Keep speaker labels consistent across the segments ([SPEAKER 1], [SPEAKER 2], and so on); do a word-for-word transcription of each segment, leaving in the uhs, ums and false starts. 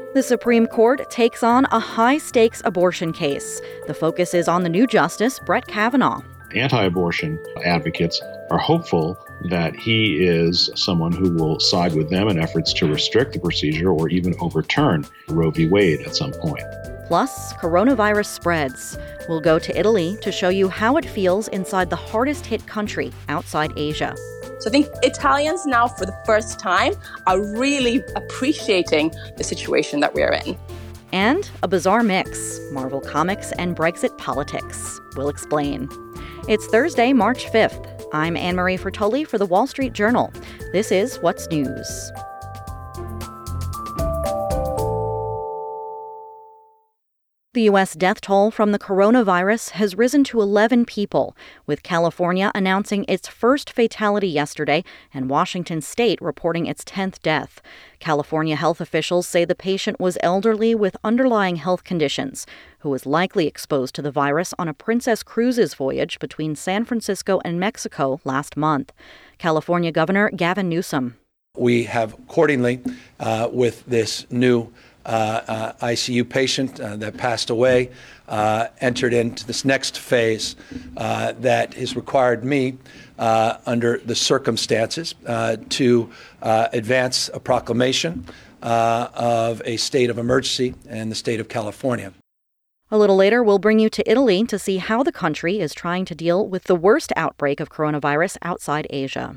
[SPEAKER 1] The Supreme Court takes on a high-stakes abortion case. The focus is on the new Justice, Brett Kavanaugh.
[SPEAKER 2] Anti-abortion advocates are hopeful that he is someone who will side with them in efforts to restrict the procedure or even overturn Roe v. Wade at some point.
[SPEAKER 1] Plus, coronavirus spreads. We'll go to Italy to show you how it feels inside the hardest-hit country outside Asia.
[SPEAKER 3] So I think Italians now, for the first time, are really appreciating the situation that we're in.
[SPEAKER 1] And a bizarre mix, Marvel Comics and Brexit politics. We'll explain. It's Thursday, March fifth. I'm Anne-Marie Fertoli for The Wall Street Journal. This is What's News. The U S death toll from the coronavirus has risen to eleven people, with California announcing its first fatality yesterday and Washington state reporting its tenth death. California health officials say the patient was elderly with underlying health conditions, who was likely exposed to the virus on a Princess Cruises voyage between San Francisco and Mexico last month. California Governor Gavin Newsom.
[SPEAKER 4] We have accordingly, uh, with this new Uh, uh, I C U patient uh, that passed away, uh, entered into this next phase uh, that has required me, uh, under the circumstances, uh, to uh, advance a proclamation uh, of a state of emergency in the state of California.
[SPEAKER 1] A little later, we'll bring you to Italy to see how the country is trying to deal with the worst outbreak of coronavirus outside Asia.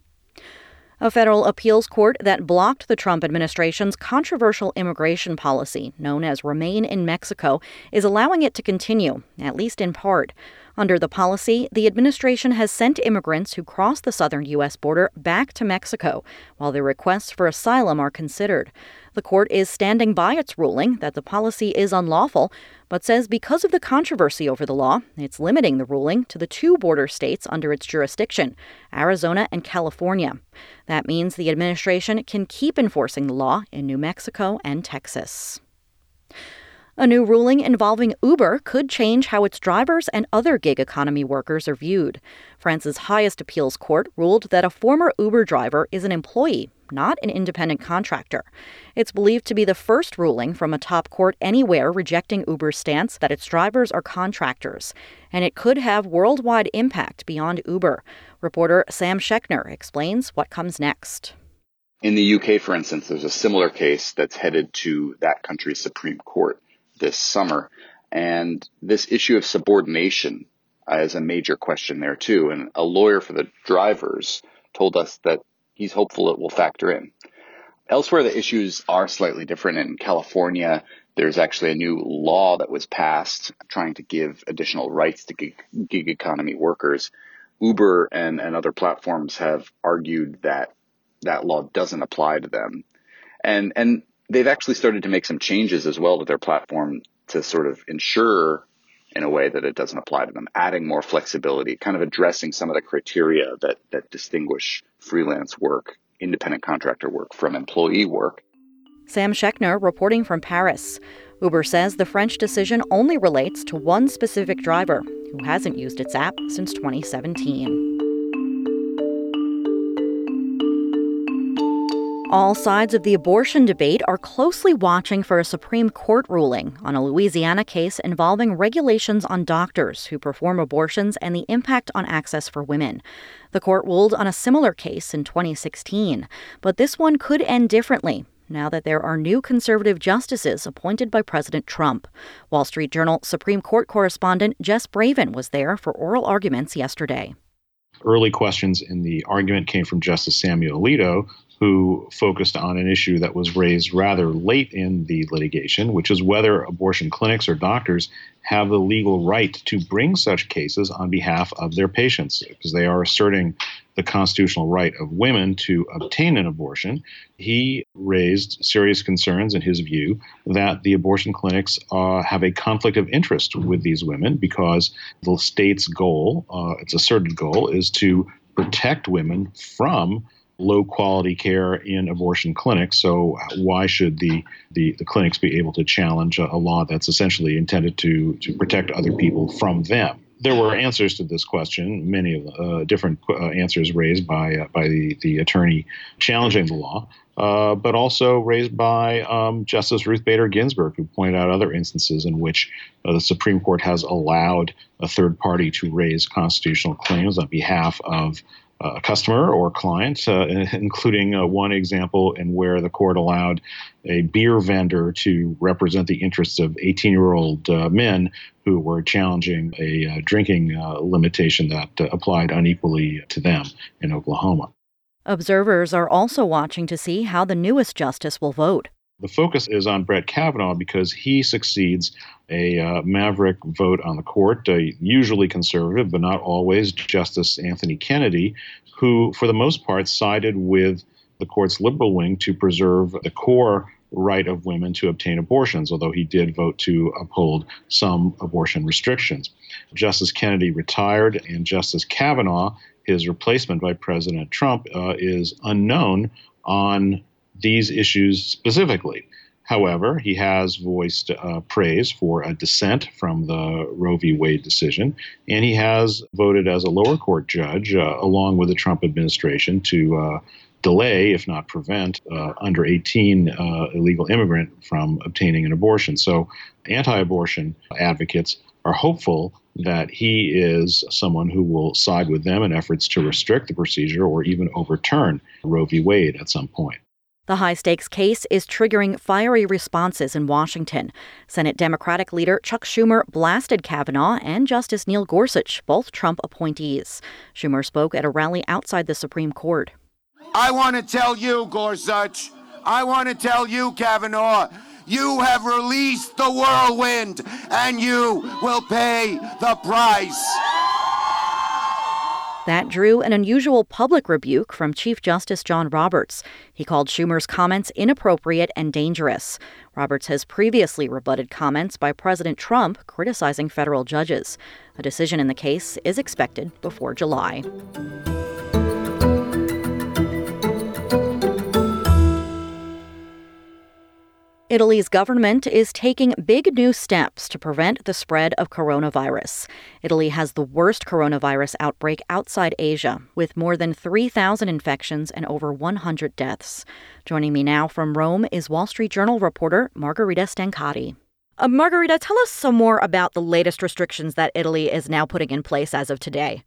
[SPEAKER 1] A federal appeals court that blocked the Trump administration's controversial immigration policy, known as Remain in Mexico, is allowing it to continue, at least in part. Under the policy, the administration has sent immigrants who cross the southern U S border back to Mexico, while their requests for asylum are considered. The court is standing by its ruling that the policy is unlawful, but says because of the controversy over the law, it's limiting the ruling to the two border states under its jurisdiction, Arizona and California. That means the administration can keep enforcing the law in New Mexico and Texas. A new ruling involving Uber could change how its drivers and other gig economy workers are viewed. France's highest appeals court ruled that a former Uber driver is an employee, not an independent contractor. It's believed to be the first ruling from a top court anywhere rejecting Uber's stance that its drivers are contractors, and it could have worldwide impact beyond Uber. Reporter Sam Schechner explains what comes next.
[SPEAKER 5] In the U K, for instance, there's a similar case that's headed to that country's Supreme Court this summer, and this issue of subordination uh, is a major question there too. And a lawyer for the drivers told us that he's hopeful it will factor in. Elsewhere, the issues are slightly different. In California, there's actually a new law that was passed trying to give additional rights to gig, gig economy workers. Uber and, and other platforms have argued that that law doesn't apply to them. And, and they've actually started to make some changes as well to their platform to sort of ensure in a way that it doesn't apply to them, adding more flexibility, kind of addressing some of the criteria that, that distinguish freelance work, independent contractor work from employee work.
[SPEAKER 1] Sam Schechner reporting from Paris. Uber says the French decision only relates to one specific driver who hasn't used its app since twenty seventeen. All sides of the abortion debate are closely watching for a Supreme Court ruling on a Louisiana case involving regulations on doctors who perform abortions and the impact on access for women. The court ruled on a similar case in twenty sixteen, but this one could end differently now that there are new conservative justices appointed by President Trump. Wall Street Journal Supreme Court correspondent Jess Braven was there for oral arguments yesterday.
[SPEAKER 2] Early questions in the argument came from Justice Samuel Alito, who focused on an issue that was raised rather late in the litigation, which is whether abortion clinics or doctors have the legal right to bring such cases on behalf of their patients, because they are asserting the constitutional right of women to obtain an abortion. He raised serious concerns, in his view, that the abortion clinics uh, have a conflict of interest with these women because the state's goal, uh, its asserted goal, is to protect women from low-quality care in abortion clinics. So why should the, the, the clinics be able to challenge a, a law that's essentially intended to, to protect other people from them? There were answers to this question, many of the uh, different uh, answers raised by uh, by the, the attorney challenging the law, uh, but also raised by um, Justice Ruth Bader Ginsburg, who pointed out other instances in which uh, the Supreme Court has allowed a third party to raise constitutional claims on behalf of a customer or client, uh, including uh, one example in where the court allowed a beer vendor to represent the interests of eighteen-year-old uh, men who were challenging a uh, drinking uh, limitation that uh, applied unequally to them in Oklahoma.
[SPEAKER 1] Observers are also watching to see how the newest justice will vote.
[SPEAKER 2] The focus is on Brett Kavanaugh because he succeeds a uh, maverick vote on the court, uh, usually conservative, but not always, Justice Anthony Kennedy, who, for the most part, sided with the court's liberal wing to preserve the core right of women to obtain abortions, although he did vote to uphold some abortion restrictions. Justice Kennedy retired, and Justice Kavanaugh, his replacement by President Trump, uh, is unknown on these issues specifically. However, he has voiced uh, praise for a dissent from the Roe v. Wade decision, and he has voted as a lower court judge, uh, along with the Trump administration, to uh, delay, if not prevent, uh, under eighteen uh, illegal immigrant from obtaining an abortion. So anti-abortion advocates are hopeful that he is someone who will side with them in efforts to restrict the procedure or even overturn Roe v. Wade at some point.
[SPEAKER 1] The high-stakes case is triggering fiery responses in Washington. Senate Democratic leader Chuck Schumer blasted Kavanaugh and Justice Neil Gorsuch, both Trump appointees. Schumer spoke at a rally outside the Supreme Court.
[SPEAKER 6] I want to tell you, Gorsuch, I want to tell you, Kavanaugh, you have released the whirlwind, and you will pay the price.
[SPEAKER 1] That drew an unusual public rebuke from Chief Justice John Roberts. He called Schumer's comments inappropriate and dangerous. Roberts has previously rebutted comments by President Trump criticizing federal judges. A decision in the case is expected before July. Italy's government is taking big new steps to prevent the spread of coronavirus. Italy has the worst coronavirus outbreak outside Asia, with more than three thousand infections and over one hundred deaths. Joining me now from Rome is Wall Street Journal reporter Margherita Stancati. Uh, Margherita, tell us some more about the latest restrictions that Italy is now putting in place as of today.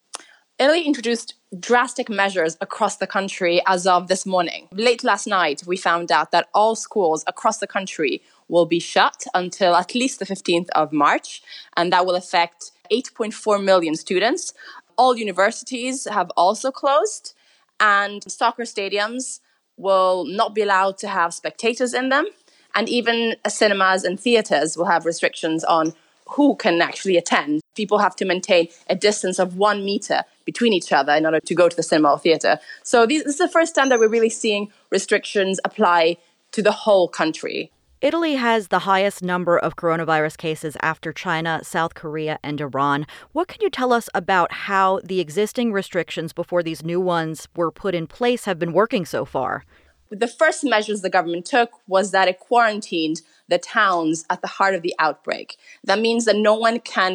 [SPEAKER 3] Italy introduced drastic measures across the country as of this morning. Late last night, we found out that all schools across the country will be shut until at least the fifteenth of March, and that will affect eight point four million students. All universities have also closed, and soccer stadiums will not be allowed to have spectators in them, and even cinemas and theaters will have restrictions on who can actually attend. People have to maintain a distance of one meter between each other in order to go to the cinema or theater. So this is the first time that we're really seeing restrictions apply to the whole country.
[SPEAKER 1] Italy has the highest number of coronavirus cases after China, South Korea, and Iran. What can you tell us about how the existing restrictions before these new ones were put in place have been working so far?
[SPEAKER 3] The first measures the government took was that it quarantined the towns at the heart of the outbreak. That means that no one can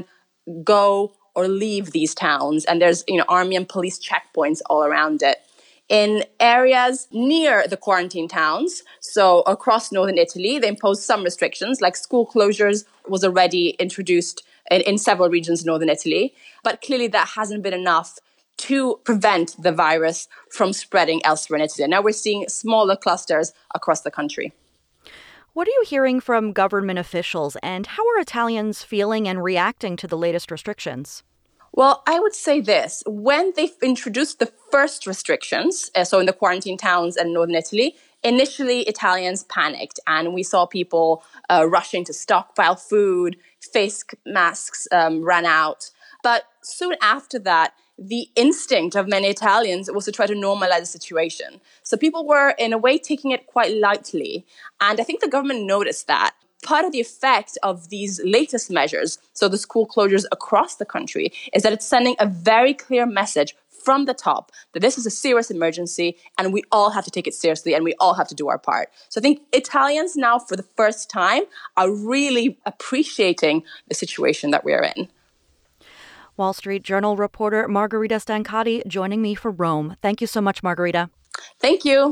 [SPEAKER 3] go or leave these towns, and there's, you know, army and police checkpoints all around it. In areas near the quarantine towns, so across northern Italy, they imposed some restrictions, like school closures was already introduced in, in several regions in northern Italy. But clearly that hasn't been enough to prevent the virus from spreading elsewhere in Italy. Now we're seeing smaller clusters across the country.
[SPEAKER 1] What are you hearing from government officials, and how are Italians feeling and reacting to the latest restrictions?
[SPEAKER 3] Well, I would say this. When they introduced the first restrictions, uh, so in the quarantine towns in northern Italy, initially Italians panicked, and we saw people uh, rushing to stockpile food, face masks um, ran out. But soon after that, the instinct of many Italians was to try to normalize the situation. So people were, in a way, taking it quite lightly. And I think the government noticed that. Part of the effect of these latest measures, so the school closures across the country, is that it's sending a very clear message from the top that this is a serious emergency and we all have to take it seriously and we all have to do our part. So I think Italians now, for the first time, are really appreciating the situation that we're in.
[SPEAKER 1] Wall Street Journal reporter Margarita Stancati joining me from Rome. Thank you so much, Margarita.
[SPEAKER 3] Thank you.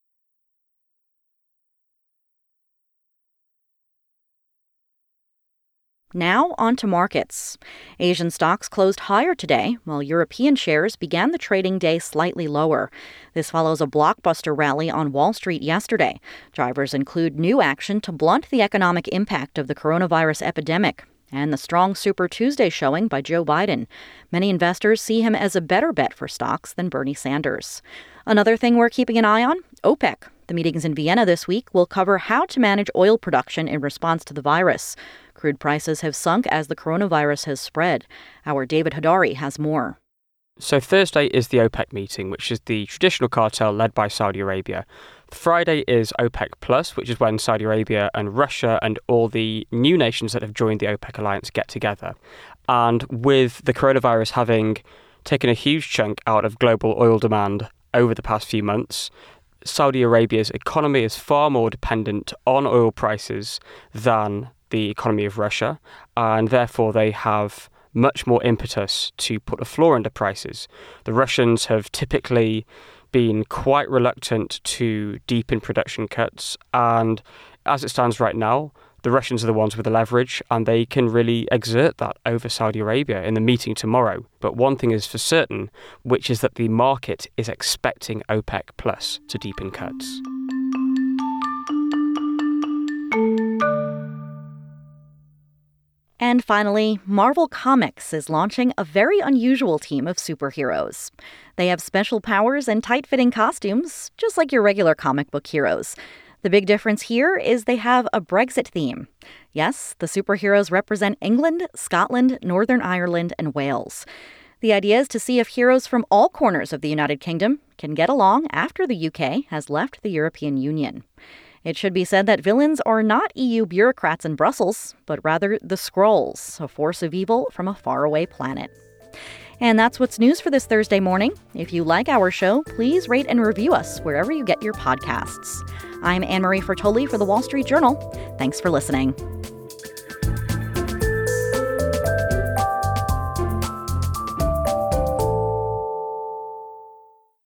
[SPEAKER 1] Now on to markets. Asian stocks closed higher today, while European shares began the trading day slightly lower. This follows a blockbuster rally on Wall Street yesterday. Drivers include new action to blunt the economic impact of the coronavirus epidemic and the strong Super Tuesday showing by Joe Biden. Many investors see him as a better bet for stocks than Bernie Sanders. Another thing we're keeping an eye on, OPEC. The meetings in Vienna this week will cover how to manage oil production in response to the virus. Crude prices have sunk as the coronavirus has spread. Our David Hadari has more.
[SPEAKER 7] So Thursday is the OPEC meeting, which is the traditional cartel led by Saudi Arabia. Friday is OPEC Plus, which is when Saudi Arabia and Russia and all the new nations that have joined the OPEC alliance get together. And with the coronavirus having taken a huge chunk out of global oil demand over the past few months, Saudi Arabia's economy is far more dependent on oil prices than the economy of Russia, and therefore they have much more impetus to put a floor under prices. The Russians have typically been quite reluctant to deepen production cuts, and as it stands right now, the Russians are the ones with the leverage, and they can really exert that over Saudi Arabia in the meeting tomorrow. But one thing is for certain, which is that the market is expecting OPEC Plus to deepen cuts.
[SPEAKER 1] And finally, Marvel Comics is launching a very unusual team of superheroes. They have special powers and tight-fitting costumes, just like your regular comic book heroes. The big difference here is they have a Brexit theme. Yes, the superheroes represent England, Scotland, Northern Ireland, and Wales. The idea is to see if heroes from all corners of the United Kingdom can get along after the U K has left the European Union. It should be said that villains are not E U bureaucrats in Brussels, but rather the Skrulls, a force of evil from a faraway planet. And that's what's news for this Thursday morning. If you like our show, please rate and review us wherever you get your podcasts. I'm Anne-Marie Fertoli for The Wall Street Journal. Thanks for listening.